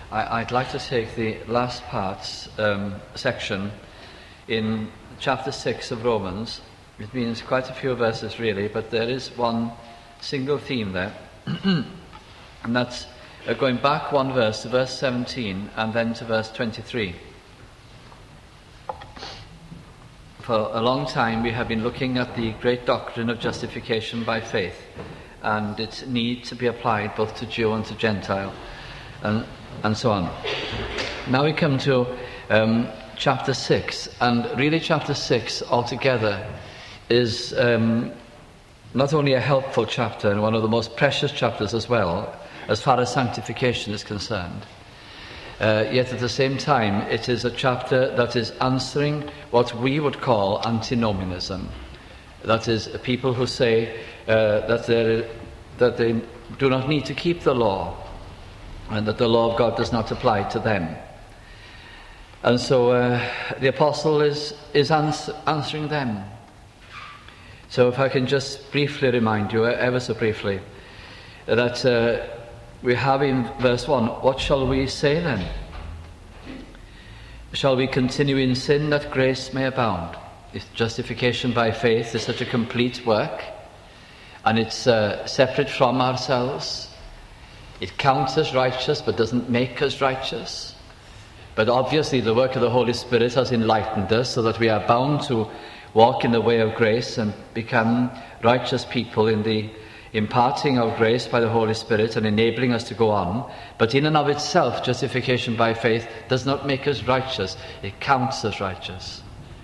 I'd like to take the last section in chapter 6 of Romans. It means quite a few verses really, but there is one single theme there. And that's going back one verse to verse 17 and then to verse 23. For a long time we have been looking at the great doctrine of justification by faith and its need to be applied both to Jew and to Gentile and so on. Now we come to chapter 6, and really chapter 6 altogether is not only a helpful chapter and one of the most precious chapters as well, as far as sanctification is concerned. Yet at the same time, it is a chapter that is answering what we would call antinomianism. That is, people who say that they do not need to keep the law, and that the law of God does not apply to them. And so the apostle is answering them. So if I can just briefly remind you, ever so briefly, that we have in verse 1, what shall we say then? Shall we continue in sin that grace may abound? If justification by faith is such a complete work, and it's separate from ourselves, it counts us righteous but doesn't make us righteous. But obviously the work of the Holy Spirit has enlightened us so that we are bound to walk in the way of grace and become righteous people in the imparting of grace by the Holy Spirit and enabling us to go on. But in and of itself, justification by faith does not make us righteous. It counts us righteous.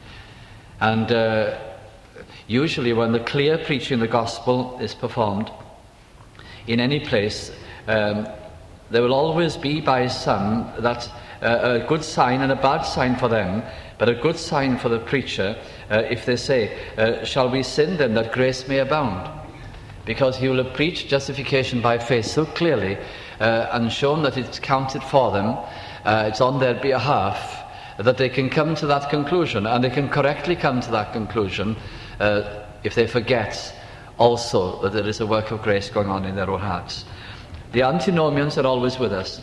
And usually when the clear preaching of the gospel is performed in any place, there will always be by some that a good sign and a bad sign for them, but a good sign for the preacher if they say, shall we sin then that grace may abound? Because he will have preached justification by faith so clearly and shown that it's counted for them, it's on their behalf, that they can come to that conclusion, and they can correctly come to that conclusion if they forget also that there is a work of grace going on in their own hearts. The antinomians are always with us.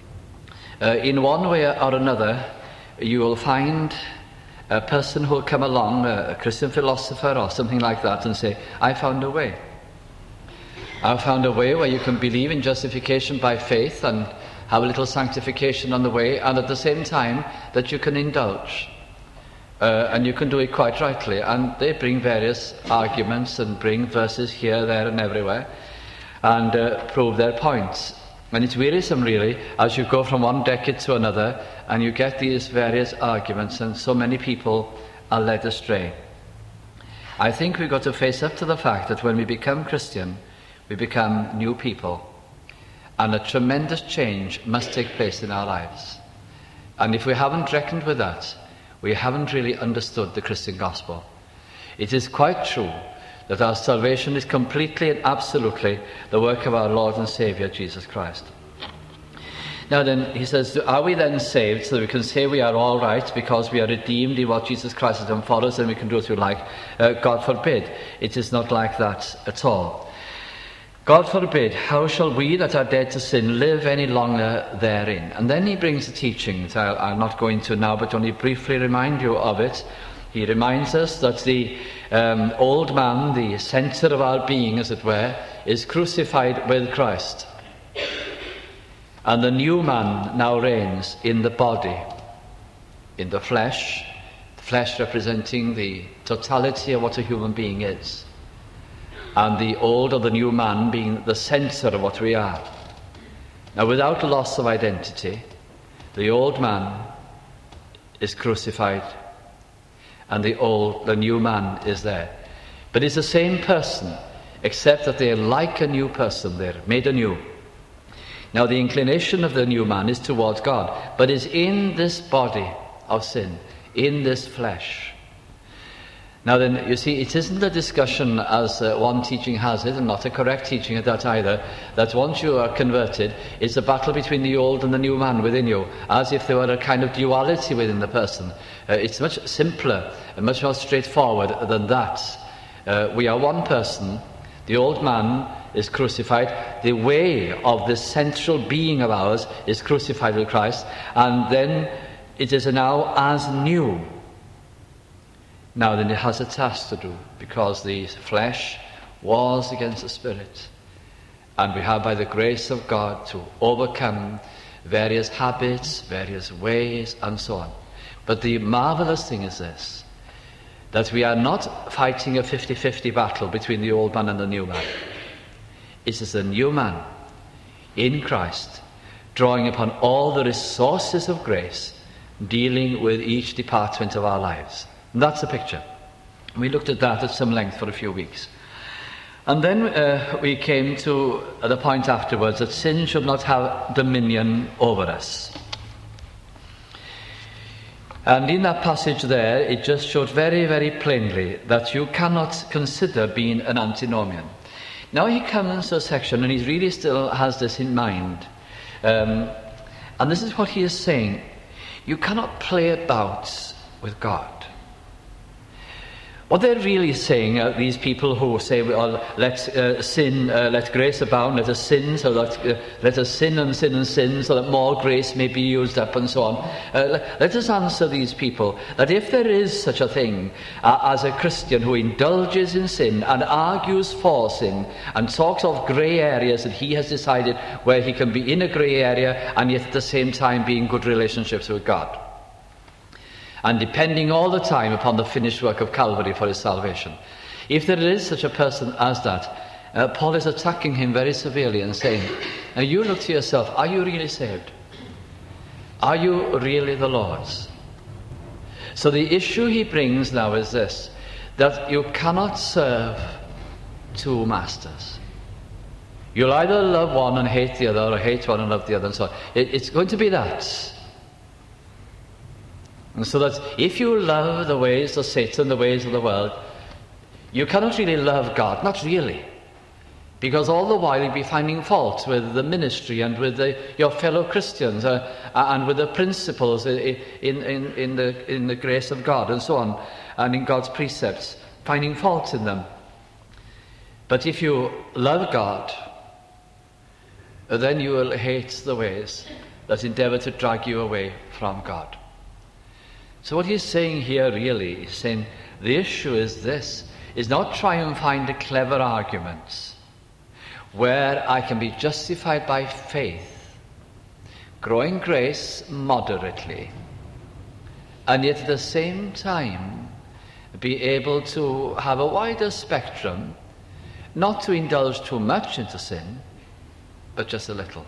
In one way or another, you will find a person who will come along, a Christian philosopher or something like that, and say, I found a way. I found a way where you can believe in justification by faith and have a little sanctification on the way, and at the same time that you can indulge. And you can do it quite rightly. And they bring various arguments and bring verses here, there and everywhere, and prove their points. And it's wearisome really as you go from one decade to another and you get these various arguments, and so many people are led astray. I think we've got to face up to the fact that when we become Christian, we become new people, and a tremendous change must take place in our lives. And if we haven't reckoned with that, we haven't really understood the Christian gospel. It is quite true that our salvation is completely and absolutely the work of our Lord and Saviour, Jesus Christ. Now then, he says, are we then saved so that we can say we are all right because we are redeemed in what Jesus Christ has done for us and we can do as we like? God forbid. It is not like that at all. God forbid, how shall we that are dead to sin live any longer therein? And then he brings the teaching that I'll not go into now, but only briefly remind you of it. He reminds us that the old man, the centre of our being, as it were, is crucified with Christ. And the new man now reigns in the body, in the flesh representing the totality of what a human being is, and the old or the new man being the centre of what we are. Now, without loss of identity, the old man is crucified, and the new man is there. But it's the same person, except that they're like a new person, they're made anew. Now the inclination of the new man is towards God, but is in this body of sin, in this flesh. Now then, you see, it isn't a discussion as one teaching has it, and not a correct teaching at that either, that once you are converted, it's a battle between the old and the new man within you, as if there were a kind of duality within the person. It's much simpler and much more straightforward than that. We are one person. The old man is crucified. The way of this central being of ours is crucified with Christ. And then it is now as new. Now then it has a task to do, because the flesh wars against the spirit. And we have, by the grace of God, to overcome various habits, various ways, and so on. But the marvelous thing is this, that we are not fighting a 50-50 battle between the old man and the new man. It is the new man in Christ, drawing upon all the resources of grace, dealing with each department of our lives. And that's the picture. We looked at that at some length for a few weeks. And then we came to the point afterwards that sin should not have dominion over us. And in that passage there, it just showed very, very plainly that you cannot consider being an antinomian. Now he comes to a section, and he really still has this in mind. And this is what he is saying. You cannot play about with God. What they're really saying, these people who say, well, let grace abound, let us sin, so that let us sin and sin and sin, so that more grace may be used up, and so on. Let us answer these people that if there is such a thing as a Christian who indulges in sin and argues for sin and talks of grey areas that he has decided where he can be in a grey area and yet at the same time be in good relationships with God, and depending all the time upon the finished work of Calvary for his salvation. If there is such a person as that, Paul is attacking him very severely and saying, now you look to yourself, are you really saved? Are you really the Lord's? So the issue he brings now is this, that you cannot serve two masters. You'll either love one and hate the other, or hate one and love the other, and so on. It's going to be that. And so that if you love the ways of Satan, the ways of the world, you cannot really love God, not really. Because all the while you'll be finding fault with the ministry and with your fellow Christians and with the principles in the grace of God and so on, and in God's precepts, finding fault in them. But if you love God, then you will hate the ways that endeavour to drag you away from God. So what he's saying here really is saying the issue is this, is not try and find a clever arguments where I can be justified by faith, growing grace moderately, and yet at the same time be able to have a wider spectrum, not to indulge too much into sin, but just a little.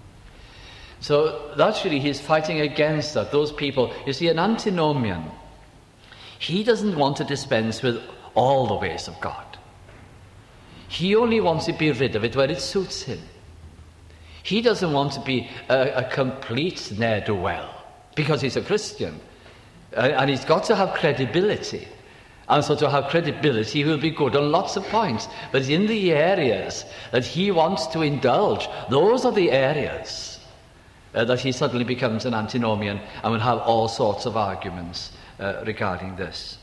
So that's really, he's fighting against that, those people. You see, an antinomian, he doesn't want to dispense with all the ways of God. He only wants to be rid of it where it suits him. He doesn't want to be a complete ne'er-do-well, because he's a Christian. And he's got to have credibility. And so to have credibility, he will be good on lots of points. But in the areas that he wants to indulge, those are the areas that he suddenly becomes an antinomian and will have all sorts of arguments regarding this.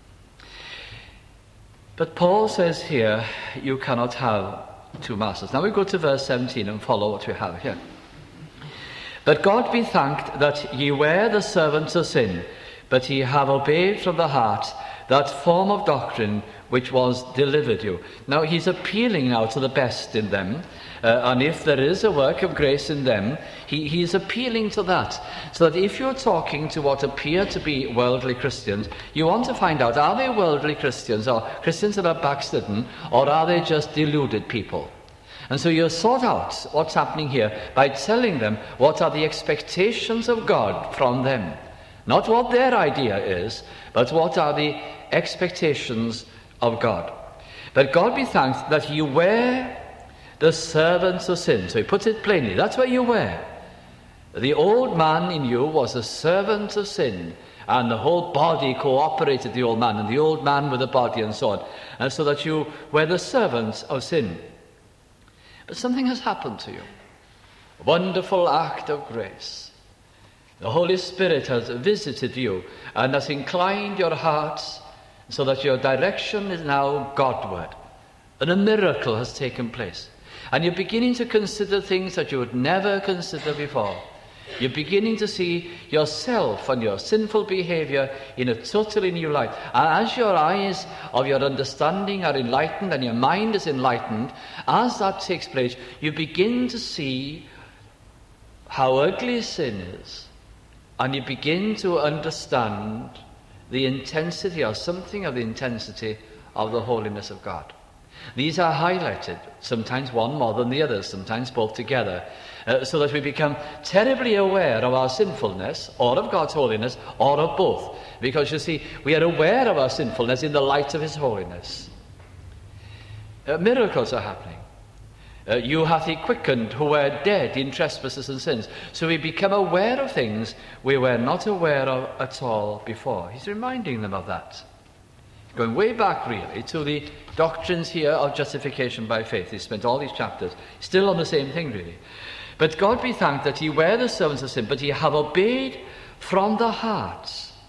But Paul says here, you cannot have two masters. Now we go to verse 17 and follow what we have here. But God be thanked that ye were the servants of sin, but ye have obeyed from the heart that form of doctrine which was delivered you. Now he's appealing now to the best in them, and if there is a work of grace in them, he's appealing to that. So that if you're talking to what appear to be worldly Christians, you want to find out, are they worldly Christians, or Christians that are backslidden, or are they just deluded people? And so you sort out what's happening here by telling them what are the expectations of God from them. Not what their idea is, but what are the expectations of God. But God be thanked that you were the servants of sin. So he puts it plainly, that's where you were. The old man in you was a servant of sin, and the whole body cooperated the old man, and the old man with the body, and so on. And so that you were the servants of sin. But something has happened to you. A wonderful act of grace. The Holy Spirit has visited you and has inclined your hearts so that your direction is now Godward, and a miracle has taken place. And you're beginning to consider things that you would never consider before. You're beginning to see yourself and your sinful behavior in a totally new light. And as your eyes of your understanding are enlightened and your mind is enlightened, as that takes place, you begin to see how ugly sin is. And you begin to understand the intensity, or something of the intensity, of the holiness of God. These are highlighted, sometimes one more than the other, sometimes both together, so that we become terribly aware of our sinfulness, or of God's holiness, or of both. Because you see, we are aware of our sinfulness in the light of His holiness. Miracles are happening. You hath He quickened who were dead in trespasses and sins. So we become aware of things we were not aware of at all before. He's reminding them of that. Going way back, really, to the doctrines here of justification by faith. He spent all these chapters still on the same thing, really. But God be thanked that ye were the servants of sin, but ye have obeyed from the heart.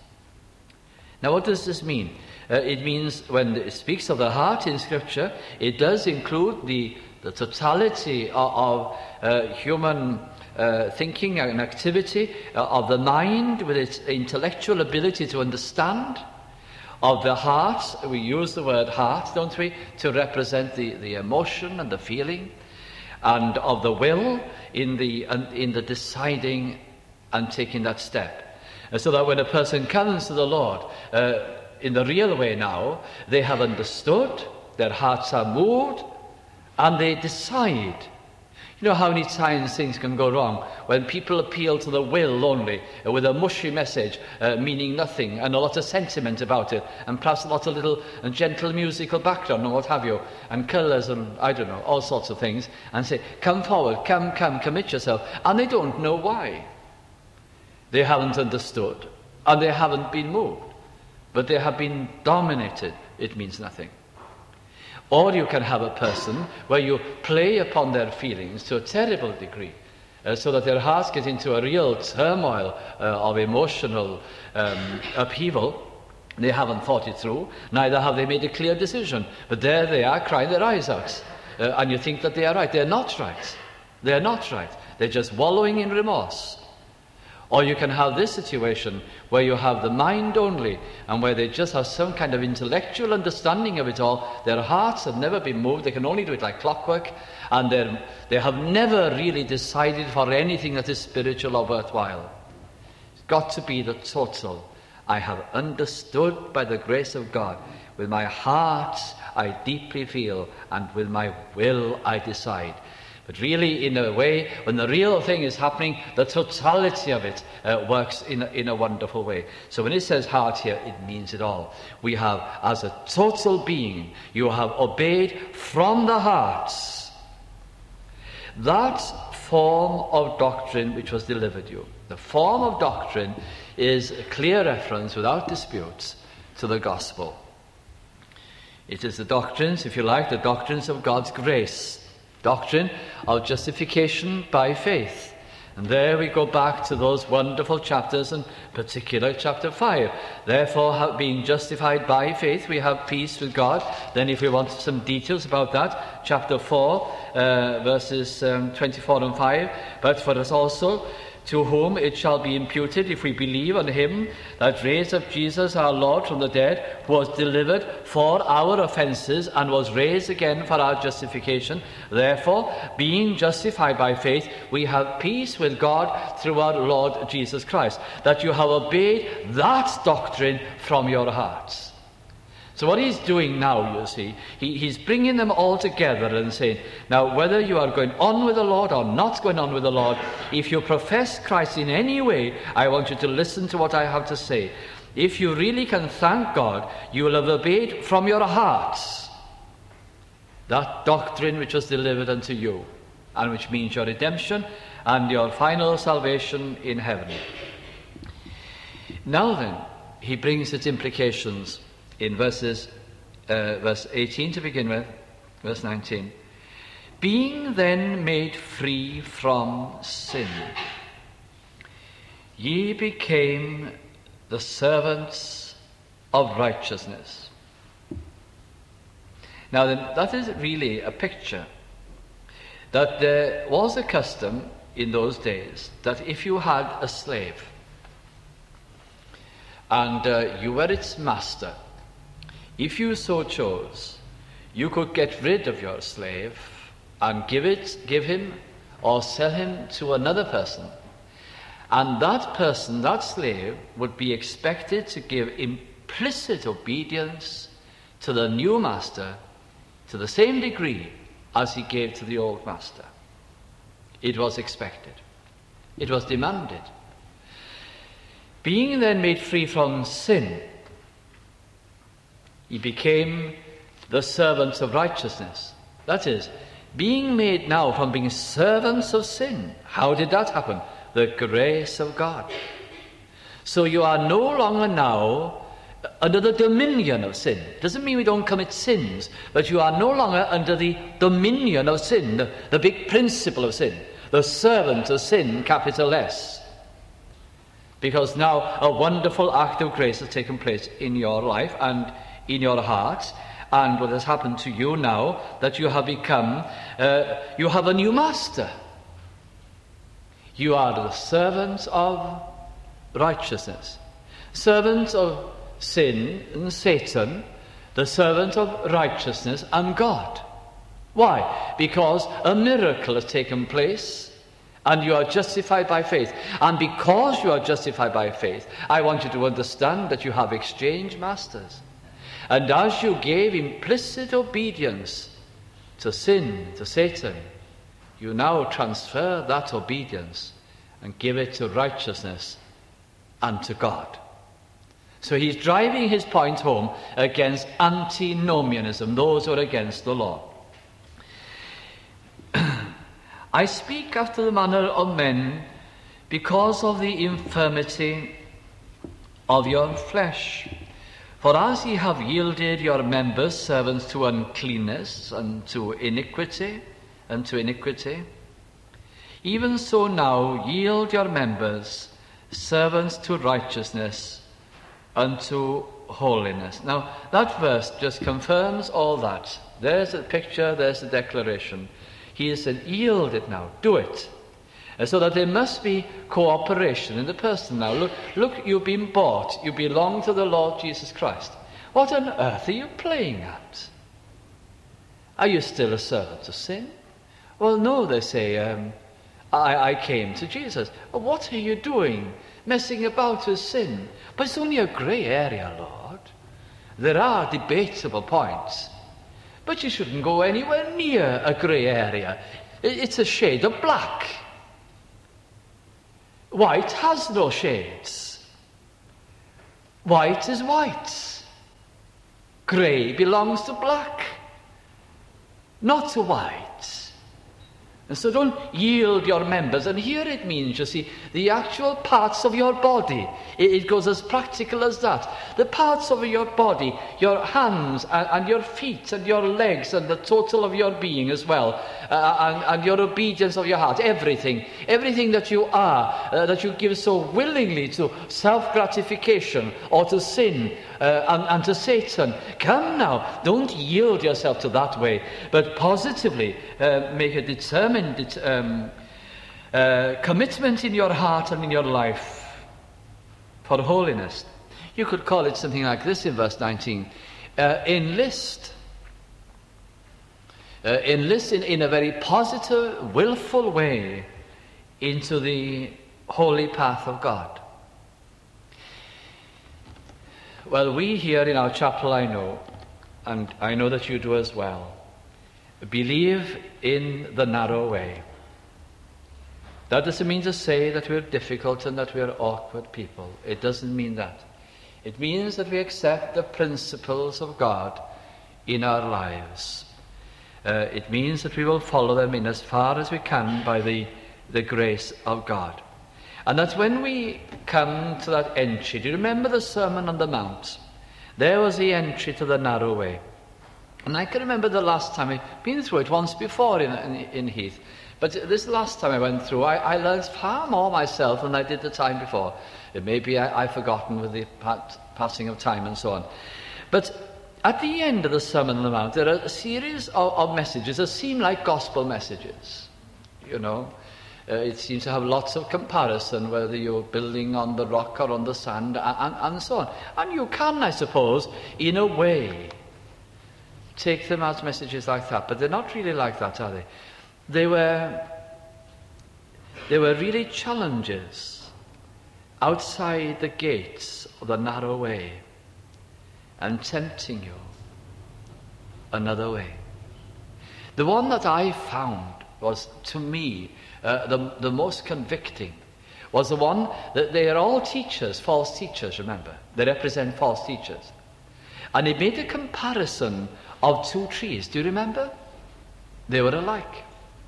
Now, what does this mean? It means, when it speaks of the heart in Scripture, it does include the totality of human thinking and activity, of the mind with its intellectual ability to understand, of the heart. We use the word heart, don't we, to represent the emotion and the feeling, and of the will in the deciding and taking that step. So that when a person comes to the Lord in the real way now, they have understood, their hearts are moved, and they decide. You know how many times things can go wrong when people appeal to the will only, with a mushy message meaning nothing, and a lot of sentiment about it, and perhaps a lot of little and gentle musical background and what have you, and colours and I don't know, all sorts of things, and say, come forward, come, commit yourself. And they don't know why. They haven't understood, and they haven't been moved, but they have been dominated. It means nothing. Or you can have a person where you play upon their feelings to a terrible degree, so that their hearts get into a real turmoil of emotional upheaval. They haven't thought it through, neither have they made a clear decision. But there they are, crying their eyes out. And you think that they are right. They're not right. They're not right. They're just wallowing in remorse. Or you can have this situation where you have the mind only, and where they just have some kind of intellectual understanding of it all. Their hearts have never been moved. They can only do it like clockwork, and they have never really decided for anything that is spiritual or worthwhile. It's got to be the total. I have understood by the grace of God. With my heart I deeply feel, and with my will I decide. But really, in a way, when the real thing is happening, the totality of it works in a wonderful way. So when it says heart here, it means it all. We have, as a total being, you have obeyed from the heart that form of doctrine which was delivered you. The form of doctrine is a clear reference, without dispute, to the gospel. It is the doctrines, if you like, the doctrines of God's grace. Doctrine of justification by faith. And there we go back to those wonderful chapters, and particular chapter 5. Therefore, being justified by faith, we have peace with God. Then if we want some details about that, chapter 4, verses 24 and 5. But for us also, to whom it shall be imputed, if we believe on him that raised up Jesus our Lord from the dead, who was delivered for our offences and was raised again for our justification. Therefore, being justified by faith, we have peace with God through our Lord Jesus Christ, that you have obeyed that doctrine from your hearts. So what he's doing now, you see, he's bringing them all together and saying, now whether you are going on with the Lord or not going on with the Lord, if you profess Christ in any way, I want you to listen to what I have to say. If you really can thank God, you will have obeyed from your hearts that doctrine which was delivered unto you, and which means your redemption and your final salvation in heaven. Now then, he brings its implications in verse 18 to begin with, verse 19. Being then made free from sin, ye became the servants of righteousness. Now then, that is really a picture that there was a custom in those days that if you had a slave and you were its master, if you so chose, you could get rid of your slave and give him or sell him to another person. And that person, that slave, would be expected to give implicit obedience to the new master to the same degree as he gave to the old master. It was expected. It was demanded. Being then made free from sin, he became the servants of righteousness. That is, being made now from being servants of sin. How did that happen? The grace of God. So you are no longer now under the dominion of sin. Doesn't mean we don't commit sins, but you are no longer under the dominion of sin, the big principle of sin, the servant of sin, capital S. Because now a wonderful act of grace has taken place in your life and in your heart, and what has happened to you now, that you have become, you have a new master. You are the servants of righteousness, servants of sin and Satan, the servant of righteousness and God. Why? Because a miracle has taken place and you are justified by faith. And because you are justified by faith, I want you to understand that you have exchanged masters. And as you gave implicit obedience to sin, to Satan, you now transfer that obedience and give it to righteousness and to God. So he's driving his point home against antinomianism, those who are against the law. I speak after the manner of men because of the infirmity of your flesh. For as ye have yielded your members servants to uncleanness and to iniquity, even so now yield your members servants to righteousness unto holiness. Now, that verse just confirms all that. There's a picture, there's a declaration. He has said, yield it now, do it. And so that there must be cooperation in the person now. Look, you've been bought. You belong to the Lord Jesus Christ. What on earth are you playing at? Are you still a servant of sin? Well, no, they say, I came to Jesus. What are you doing? Messing about with sin? But it's only a grey area, Lord. There are debatable points. But you shouldn't go anywhere near a grey area. It's a shade of black. White has no shades. White is white. Grey belongs to black, not to white. And so don't yield your members. And here it means, you see, the actual parts of your body. It goes as practical as that. The parts of your body, your hands and your feet and your legs and the total of your being as well. And your obedience of your heart. Everything that you are, that you give so willingly to self-gratification or to sin and to Satan. Come now, don't yield yourself to that way, but positively make a determined commitment in your heart and in your life for holiness. You could call it something like this in verse 19. Enlist in a very positive, willful way into the holy path of God. Well, we here in our chapel, I know, and I know that you do as well, believe in the narrow way. That doesn't mean to say that we're difficult and that we're awkward people. It doesn't mean that. It means that we accept the principles of God in our lives. It means that we will follow them in as far as we can by the grace of God. And that when we come to that entry, do you remember the Sermon on the Mount? There was the entry to the narrow way. And I can remember the last time, I've been through it once before in Heath, but this last time I went through, I learned far more myself than I did the time before. Maybe I've forgotten with the passing of time and so on. But at the end of the Sermon on the Mount, there are a series of messages that seem like gospel messages. You know, it seems to have lots of comparison, whether you're building on the rock or on the sand, and so on. And you can, I suppose, in a way, take them as messages like that. But they're not really like that, are they? They were really challenges outside the gates of the narrow way and tempting you another way. The one that I found was, to me, the most convicting was the one that they are all teachers, false teachers, remember. They represent false teachers. And it made a comparison of two trees. Do you remember? They were alike.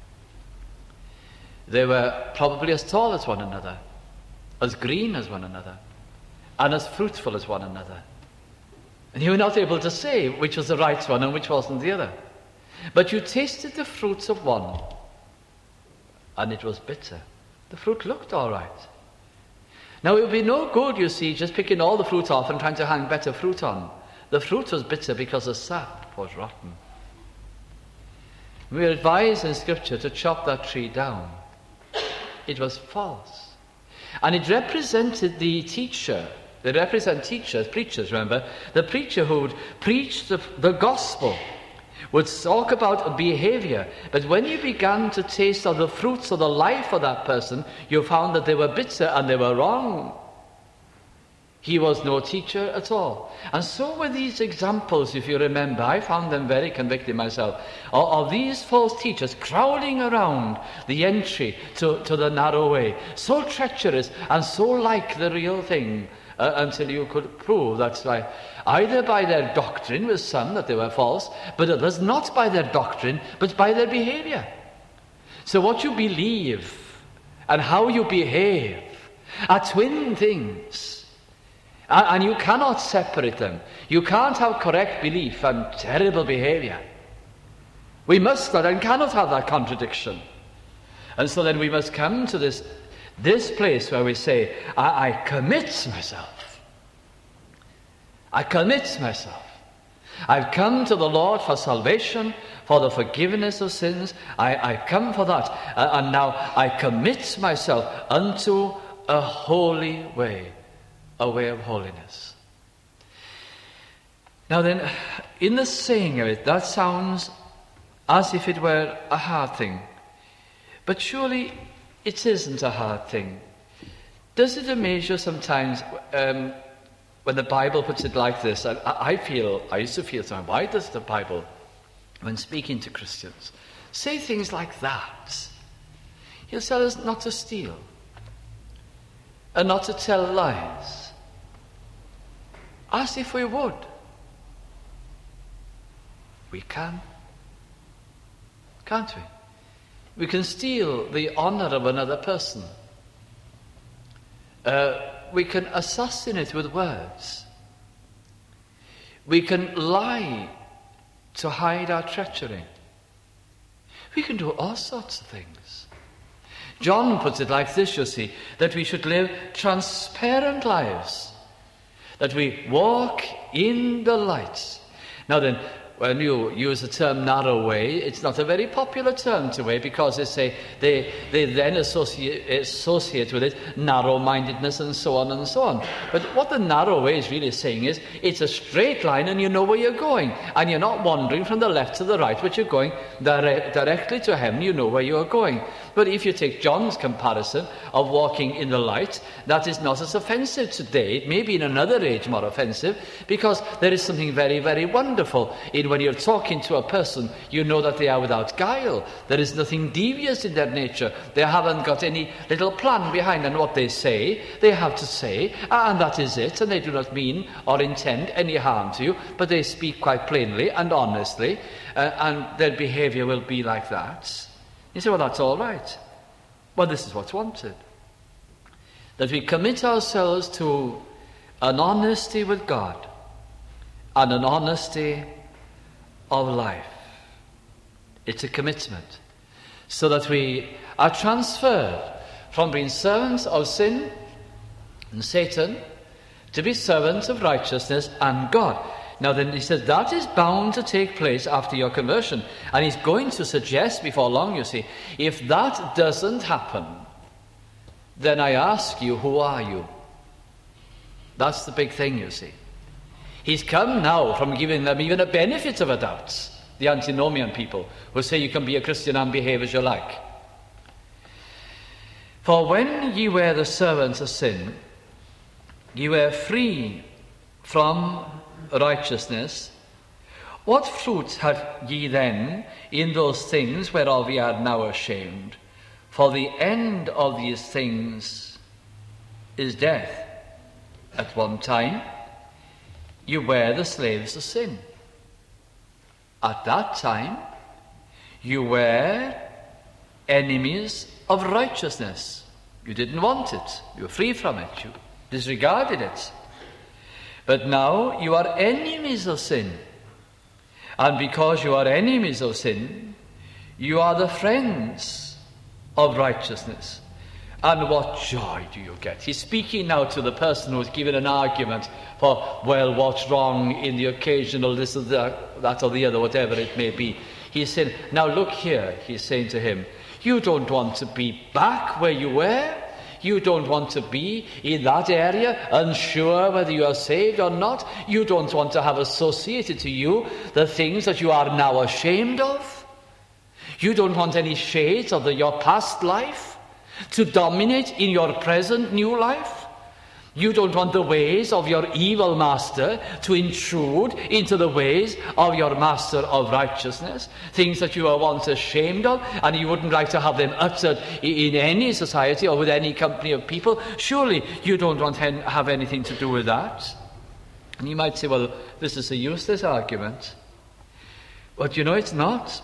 They were probably as tall as one another, as green as one another, and as fruitful as one another. And you were not able to say which was the right one and which wasn't the other. But you tasted the fruits of one, and it was bitter. The fruit looked all right. Now, it would be no good, you see, just picking all the fruit off and trying to hang better fruit on. The fruit was bitter because the sap was rotten. We are advised in Scripture to chop that tree down. It was false. And it represented the teacher. They represent teachers, preachers, remember. The preacher who would preach the gospel would talk about behavior. But when you began to taste of the fruits of the life of that person, you found that they were bitter and they were wrong. He was no teacher at all. And so were these examples, if you remember. I found them very convicting myself, of these false teachers crowding around the entry to the narrow way. So treacherous and so like the real thing, until you could prove that's right. Either by their doctrine, with some that they were false, but others not by their doctrine, but by their behavior. So what you believe and how you behave are twin things. And you cannot separate them. You can't have correct belief and terrible behavior. We must not and cannot have that contradiction. And so then we must come to this place where we say, I commit myself. I commit myself. I've come to the Lord for salvation, for the forgiveness of sins. I've come for that. And now I commit myself unto a holy way. A way of holiness. Now then, in the saying of it, that sounds as if it were a hard thing. But surely it isn't a hard thing. Does it amaze you sometimes when the Bible puts it like this? I used to feel sometimes, why does the Bible, when speaking to Christians, say things like that? He'll tell us not to steal and not to tell lies. As if we would. We can. Can't we? We can steal the honor of another person. We can assassinate with words. We can lie to hide our treachery. We can do all sorts of things. John puts it like this, you see, that we should live transparent lives. That we walk in the light. Now then, when you use the term narrow way, it's not a very popular term today because they then associate with it narrow-mindedness and so on and so on. But what the narrow way is really saying is it's a straight line and you know where you're going. And you're not wandering from the left to the right, but you're going directly to heaven. You know where you are going. But if you take John's comparison of walking in the light, that is not as offensive today. It may be in another age more offensive because there is something very, very wonderful in when you're talking to a person, you know that they are without guile. There is nothing devious in their nature. They haven't got any little plan behind, and what they say, they have to say, and that is it, and they do not mean or intend any harm to you, but they speak quite plainly and honestly, and their behavior will be like that. You say, well, that's all right. Well, this is what's wanted. That we commit ourselves to an honesty with God and an honesty of life. It's a commitment. So that we are transferred from being servants of sin and Satan to be servants of righteousness and God. Now then he says that is bound to take place after your conversion. And he's going to suggest before long, you see, if that doesn't happen, then I ask you, who are you? That's the big thing, you see. He's come now from giving them even a benefit of a doubt, the antinomian people, who say you can be a Christian and behave as you like. For when ye were the servants of sin, ye were free from righteousness. What fruit had ye then in those things whereof ye are now ashamed? For the end of these things is death. At one time you were the slaves of sin. At that time you were enemies of righteousness. You didn't want it. You were free from it. You disregarded it. But now you are enemies of sin. And because you are enemies of sin, you are the friends of righteousness. And what joy do you get? He's speaking now to the person who's given an argument for, well, what's wrong in the occasional this or that or the other, whatever it may be. He's saying, now look here, he's saying to him, you don't want to be back where you were. You don't want to be in that area, unsure whether you are saved or not. You don't want to have associated to you the things that you are now ashamed of. You don't want any shades of your past life to dominate in your present new life. You don't want the ways of your evil master to intrude into the ways of your master of righteousness, things that you were once ashamed of, and you wouldn't like to have them uttered in any society or with any company of people. Surely you don't want to have anything to do with that. And you might say, well, this is a useless argument. But you know, it's not.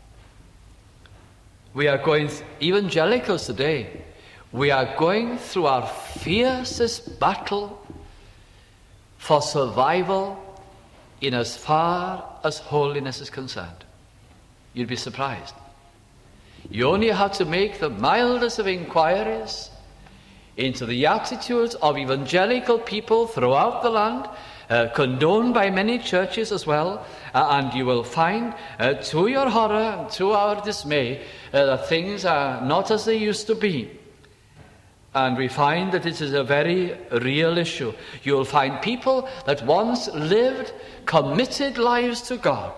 We are going, evangelicals today, we are going through our fiercest battle for survival in as far as holiness is concerned. You'd be surprised. You only have to make the mildest of inquiries into the attitudes of evangelical people throughout the land, condoned by many churches as well, and you will find, to your horror and to our dismay, that things are not as they used to be. And we find that it is a very real issue. You'll find people that once lived committed lives to God.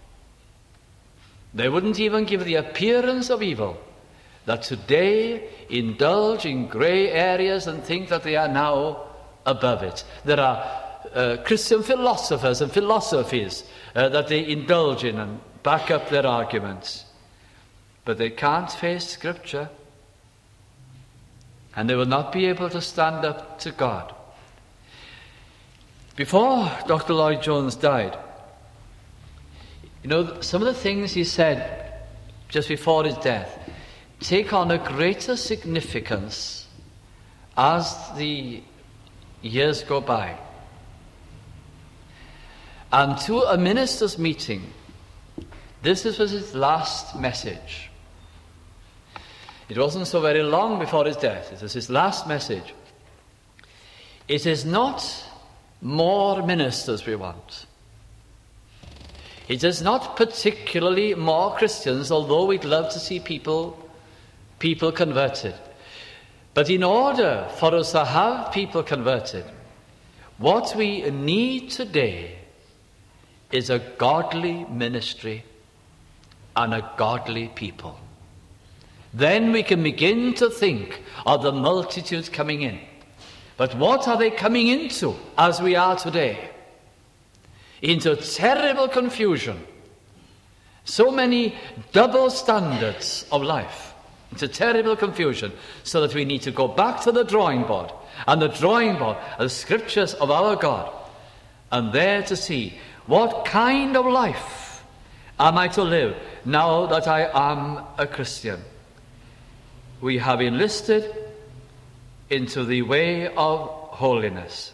They wouldn't even give the appearance of evil, that today indulge in grey areas and think that they are now above it. There are Christian philosophers and philosophies that they indulge in and back up their arguments. But they can't face Scripture. And they will not be able to stand up to God. Before Dr. Lloyd-Jones died, you know, some of the things he said just before his death take on a greater significance as the years go by. And to a minister's meeting, this was his last message. It wasn't so very long before his death. It was his last message. It is not more ministers we want. It is not particularly more Christians, although we'd love to see people converted. But in order for us to have people converted, what we need today is a godly ministry and a godly people. Then we can begin to think of the multitudes coming in. But what are they coming into as we are today? Into terrible confusion. So many double standards of life. Into terrible confusion. So that we need to go back to the drawing board. And the drawing board are the scriptures of our God. And there to see what kind of life am I to live now that I am a Christian. We have enlisted into the way of holiness.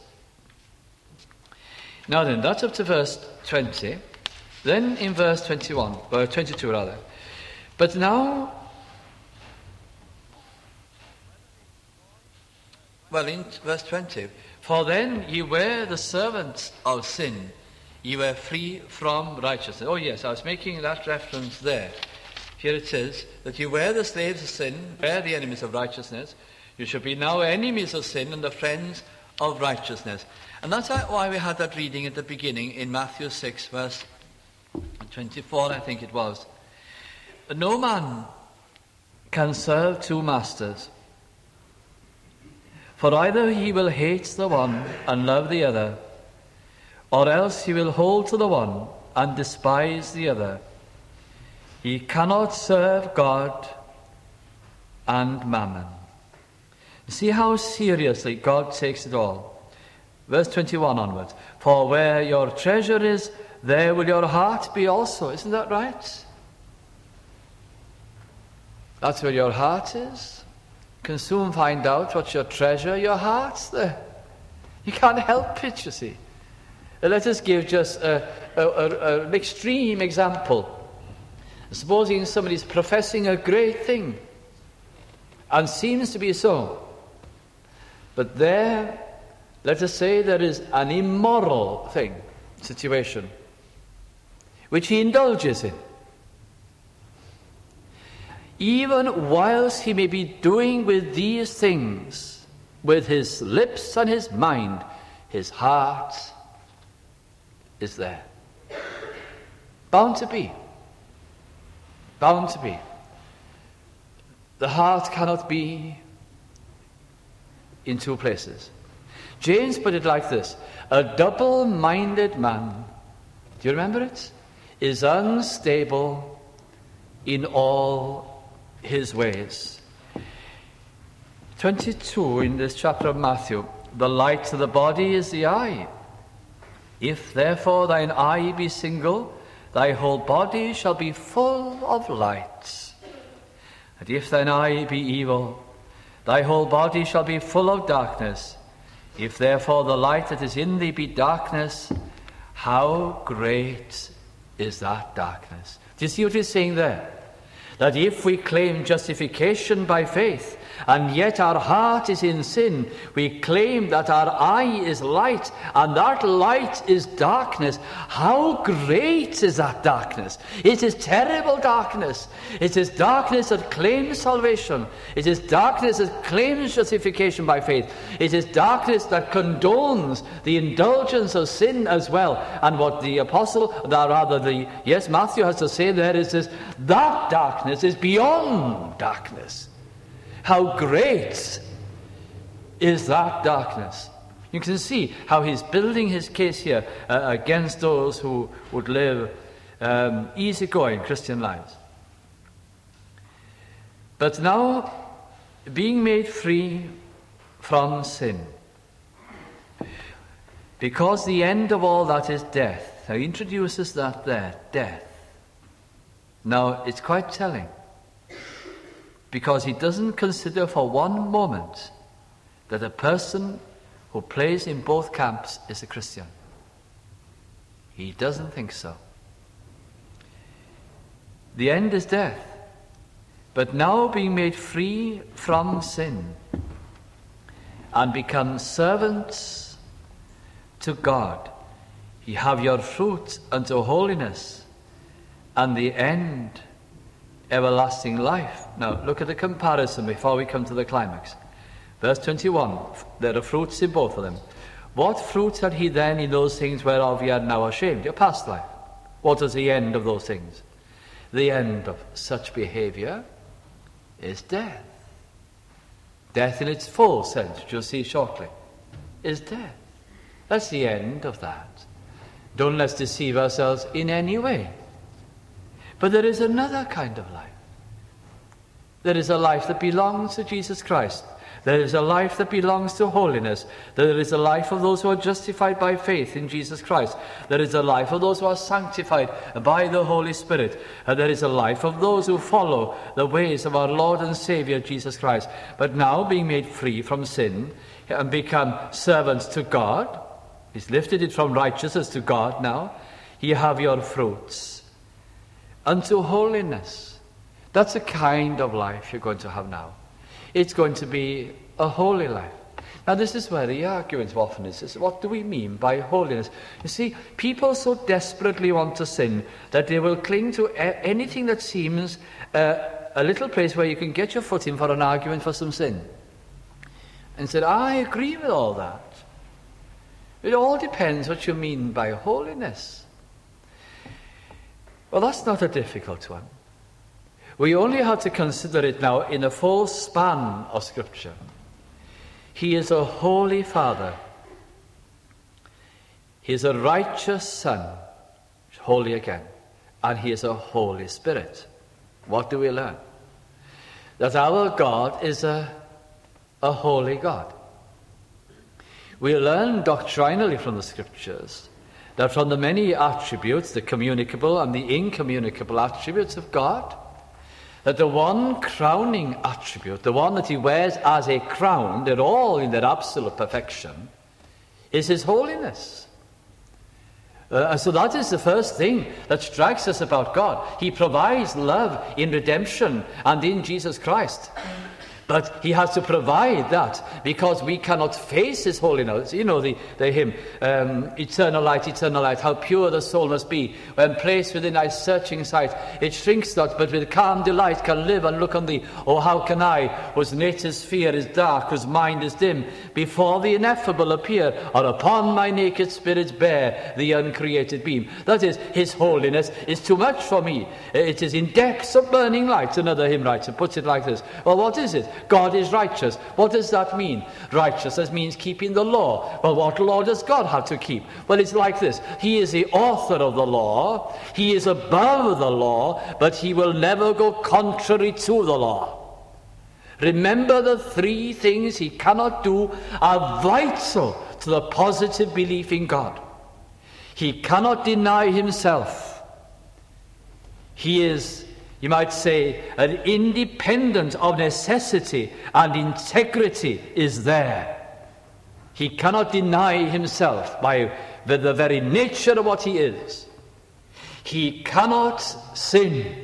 Now then, that's up to verse 20. Then in verse 21, or 22 rather. But now, well, in verse 20, for then ye were the servants of sin, ye were free from righteousness. Oh yes, I was making that reference there. Here it says that you were the slaves of sin, were the enemies of righteousness. You should be now enemies of sin and the friends of righteousness. And that's why we had that reading at the beginning in Matthew 6, verse 24, I think it was. No man can serve two masters, for either he will hate the one and love the other, or else he will hold to the one and despise the other. He cannot serve God and mammon. See how seriously God takes it all. Verse 21 onwards. For where your treasure is, there will your heart be also. Isn't that right? That's where your heart is. You can soon find out what's your treasure. Your heart's there. You can't help it, you see. Let us give just an extreme example. Supposing somebody's professing a great thing, and seems to be so, but there, let us say there is an immoral situation, which he indulges in. Even whilst he may be doing with these things, with his lips and his mind, his heart is there. Bound to be. Bound to be. The heart cannot be in two places. James put it like this: a double-minded man, do you remember it? Is unstable in all his ways. 22 in this chapter of Matthew. The light of the body is the eye. If therefore thine eye be single, thy whole body shall be full of light. And if thine eye be evil, thy whole body shall be full of darkness. If therefore the light that is in thee be darkness, how great is that darkness? Do you see what he's saying there? That if we claim justification by faith, and yet our heart is in sin, we claim that our eye is light, and that light is darkness. How great is that darkness? It is terrible darkness. It is darkness that claims salvation. It is darkness that claims justification by faith. It is darkness that condones the indulgence of sin as well. And what the Matthew has to say there is this: that darkness is beyond darkness. How great is that darkness? You can see how he's building his case here against those who would live easygoing Christian lives. But now, being made free from sin, because the end of all that is death. Now he introduces that there, death. Now it's quite telling, because he doesn't consider for one moment that a person who plays in both camps is a Christian. He doesn't think so. The end is death. But now being made free from sin and become servants to God, ye have your fruit unto holiness, and the end everlasting life. Now look at the comparison before we come to the climax. Verse 21, there are fruits in both of them. What fruit had he then in those things whereof ye are now ashamed? Your past life. What is the end of those things? The end of such behavior is death. Death in its full sense, which you'll see shortly, is death. That's the end of that. Don't let's deceive ourselves in any way. But there is another kind of life. There is a life that belongs to Jesus Christ. There is a life that belongs to holiness. There is a life of those who are justified by faith in Jesus Christ. There is a life of those who are sanctified by the Holy Spirit. And there is a life of those who follow the ways of our Lord and Saviour Jesus Christ. But now being made free from sin and become servants to God, he's lifted it from righteousness to God now. Ye have your fruits unto holiness. That's the kind of life you're going to have now. It's going to be a holy life. Now this is where the argument often is what do we mean by holiness? You see, people so desperately want to sin that they will cling to anything that seems a little place where you can get your foot in for an argument for some sin. And said, I agree with all that. It all depends what you mean by holiness. Well, that's not a difficult one. We only have to consider it now in a full span of Scripture. He is a holy Father. He is a righteous Son, holy again. And he is a Holy Spirit. What do we learn? That our God is a holy God. We learn doctrinally from the Scriptures that from the many attributes, the communicable and the incommunicable attributes of God, that the one crowning attribute, the one that he wears as a crown, they're all in their absolute perfection, is his holiness. So that is the first thing that strikes us about God. He provides love in redemption and in Jesus Christ. But he has to provide that because we cannot face his holiness. You know the hymn, eternal light, how pure the soul must be. When placed within thy searching sight, it shrinks not, but with calm delight can live and look on thee. Oh, how can I, whose nature's sphere is dark, whose mind is dim, before the ineffable appear, or upon my naked spirit bear the uncreated beam. That is, his holiness is too much for me. It is in depths of burning light. Another hymn writer puts it like this. Well, what is it? God is righteous. What does that mean? Righteousness means keeping the law. Well, what law does God have to keep? Well, it's like this. He is the author of the law. He is above the law, but he will never go contrary to the law. Remember, the three things he cannot do are vital to the positive belief in God. He cannot deny himself. He is, you might say, an independent of necessity, and integrity is there. He cannot deny himself by the very nature of what he is. He cannot sin.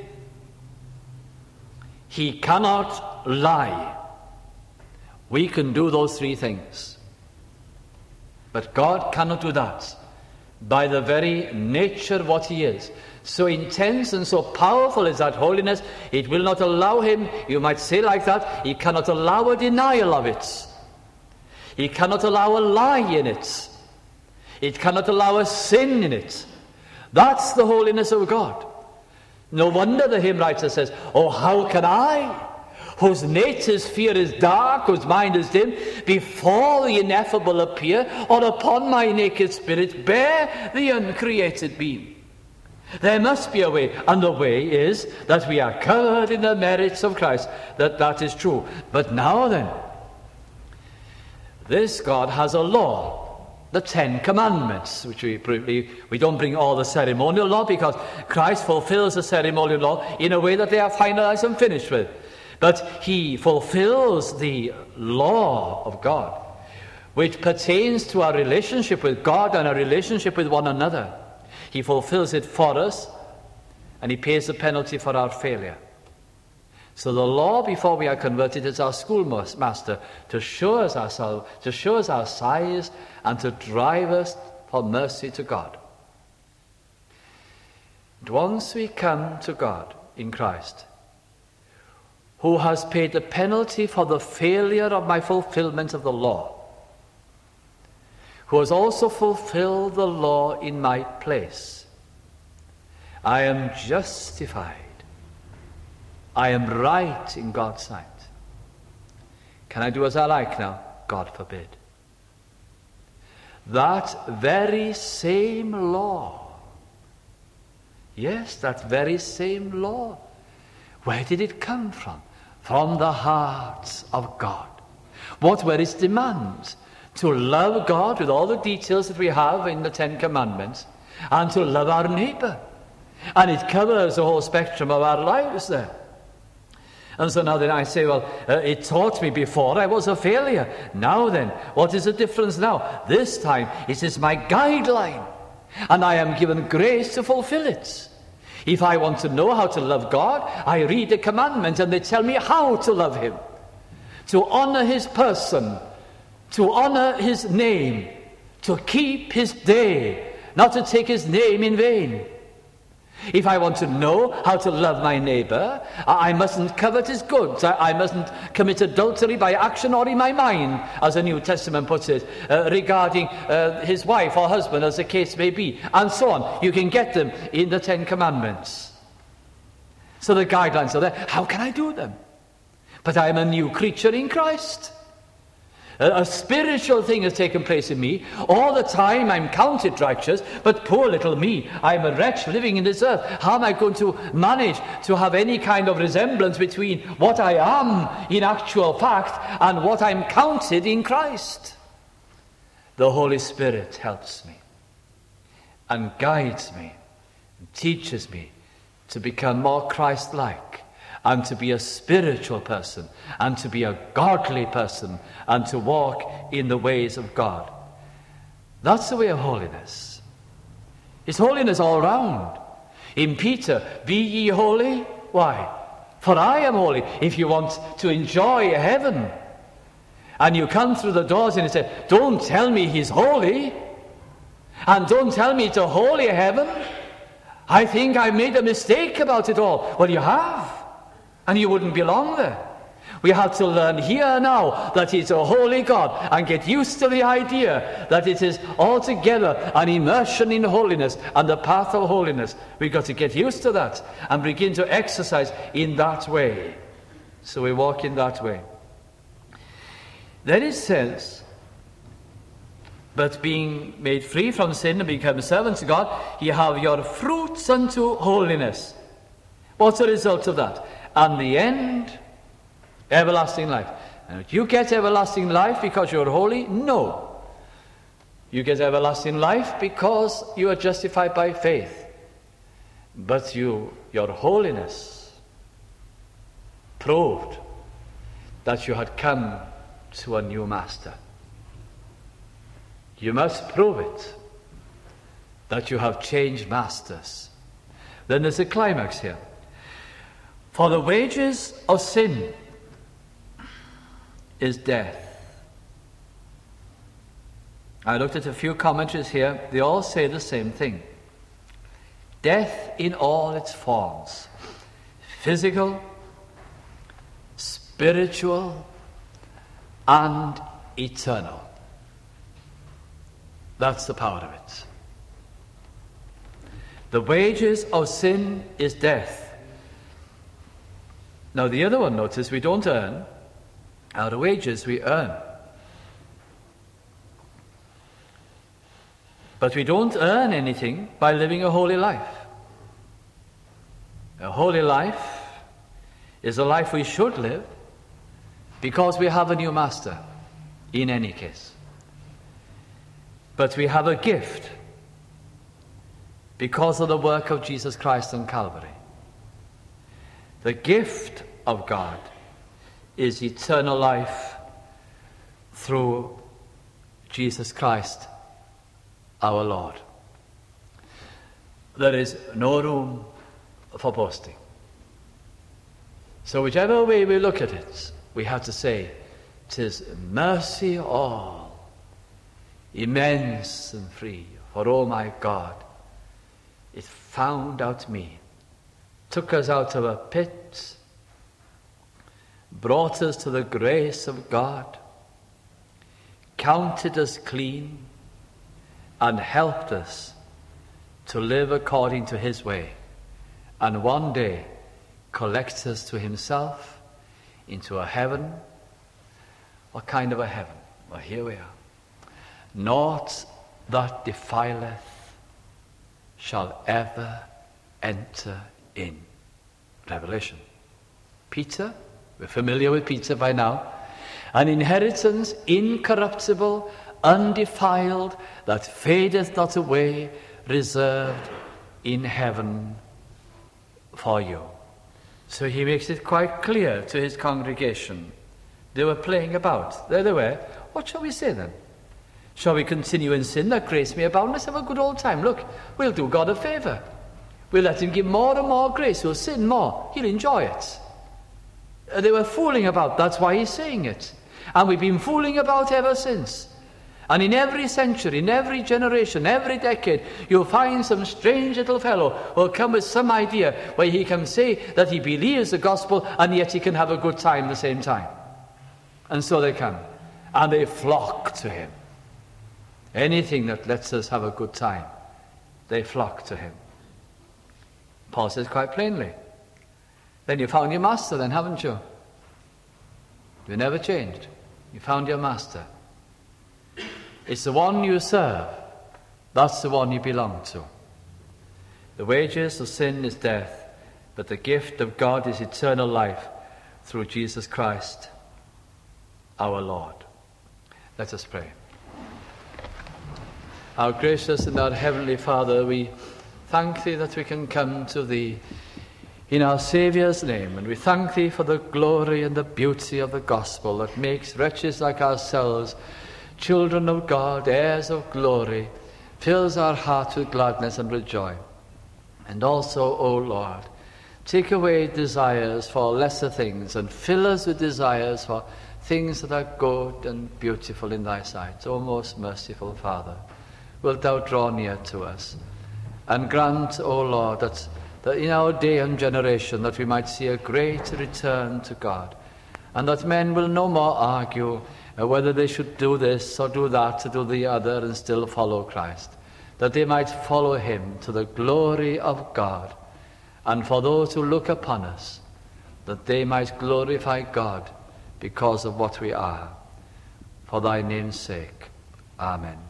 He cannot lie. We can do those three things. But God cannot do that by the very nature of what he is. So intense and so powerful is that holiness, it will not allow him, you might say like that, he cannot allow a denial of it. He cannot allow a lie in it. It cannot allow a sin in it. That's the holiness of God. No wonder the hymn writer says, oh, how can I, whose nature's sphere is dark, whose mind is dim, before the ineffable appear, or upon my naked spirit bear the uncreated beam? There must be a way, and the way is that we are covered in the merits of Christ. That is true. But now then, this God has a law, the Ten Commandments, which we don't bring all the ceremonial law because Christ fulfills the ceremonial law in a way that they are finalized and finished with. But he fulfills the law of God, which pertains to our relationship with God and our relationship with one another. He fulfills it for us, and he pays the penalty for our failure. So the law, before we are converted, is our schoolmaster to show us ourselves, to show us our size, and to drive us for mercy to God. And once we come to God in Christ, who has paid the penalty for the failure of my fulfillment of the law, who has also fulfilled the law in my place, I am justified. I am right in God's sight. Can I do as I like now? God forbid. That very same law, yes, that very same law, where did it come from? From the heart of God. What were its demands? To love God with all the details that we have in the Ten Commandments, and to love our neighbor. And it covers the whole spectrum of our lives there. And so now then I say, well, it taught me before I was a failure. Now then, what is the difference now? This time it is my guideline, and I am given grace to fulfill it. If I want to know how to love God, I read the commandments, and they tell me how to love him, to honor his person, to honor his name, to keep his day, not to take his name in vain. If I want to know how to love my neighbor, I mustn't covet his goods. I mustn't commit adultery by action or in my mind, as the New Testament puts it, regarding his wife or husband, as the case may be, and so on. You can get them in the Ten Commandments. So the guidelines are there. How can I do them? But I am a new creature in Christ. A spiritual thing has taken place in me. All the time I'm counted righteous, but poor little me, I'm a wretch living in this earth. How am I going to manage to have any kind of resemblance between what I am in actual fact and what I'm counted in Christ? The Holy Spirit helps me and guides me and teaches me to become more Christ-like, and to be a spiritual person, and to be a godly person, and to walk in the ways of God. That's the way of holiness. It's holiness all round. In Peter, be ye holy. Why? For I am holy. If you want to enjoy heaven, and you come through the doors and you say, don't tell me he's holy, and don't tell me it's a holy heaven, I think I made a mistake about it all. Well, you have. And you wouldn't belong there. We have to learn here now that it's a holy God and get used to the idea that it is altogether an immersion in holiness and the path of holiness. We've got to get used to that and begin to exercise in that way. So we walk in that way. Then it says, but being made free from sin and become servants to God, ye have your fruits unto holiness. What's the result of that? And the end, everlasting life. And you get everlasting life because you're holy? No. You get everlasting life because you are justified by faith. But your holiness proved that you had come to a new master. You must prove it, that you have changed masters. Then there's a climax here. For the wages of sin is death. I looked at a few commentaries here. They all say the same thing. Death in all its forms. Physical, spiritual, and eternal. That's the power of it. The wages of sin is death. Now the other one, notice, we don't earn. Our wages we earn. But we don't earn anything by living a holy life. A holy life is a life we should live because we have a new master, in any case. But we have a gift because of the work of Jesus Christ on Calvary. The gift of God is eternal life through Jesus Christ our Lord. There is no room for boasting. So whichever way we look at it, we have to say, 'tis mercy all, immense and free. For oh my God, it found out me, took us out of a pit, brought us to the grace of God, counted us clean, and helped us to live according to his way, and one day collects us to himself into a heaven. What kind of a heaven? Well, here we are. Naught that defileth shall ever enter in. Revelation. Peter, we're familiar with Peter by now. An inheritance incorruptible, undefiled, that fadeth not away, reserved in heaven for you. So he makes it quite clear to his congregation. They were playing about. There they were. What shall we say then? Shall we continue in sin that grace may abound? Let's have a good old time. Look, we'll do God a favour. We'll let him give more and more grace. We'll sin more. He'll enjoy it. They were fooling about. That's why he's saying it. And we've been fooling about ever since. And in every century, in every generation, every decade, you'll find some strange little fellow who will come with some idea where he can say that he believes the gospel and yet he can have a good time at the same time. And so they come. And they flock to him. Anything that lets us have a good time, they flock to him. Paul says quite plainly, then you found your master then, haven't you? You never changed. You found your master. It's the one you serve. That's the one you belong to. The wages of sin is death, but the gift of God is eternal life through Jesus Christ, our Lord. Let us pray. Our gracious and our heavenly Father, we thank thee that we can come to thee in our Saviour's name, and we thank thee for the glory and the beauty of the gospel that makes wretches like ourselves children of God, heirs of glory, fills our hearts with gladness and with joy. And also, O Lord, take away desires for lesser things and fill us with desires for things that are good and beautiful in thy sight. O most merciful Father, wilt thou draw near to us and grant, O Lord, that in our day and generation that we might see a great return to God, and that men will no more argue whether they should do this or do that or do the other and still follow Christ, that they might follow him to the glory of God, and for those who look upon us, that they might glorify God because of what we are. For thy name's sake. Amen.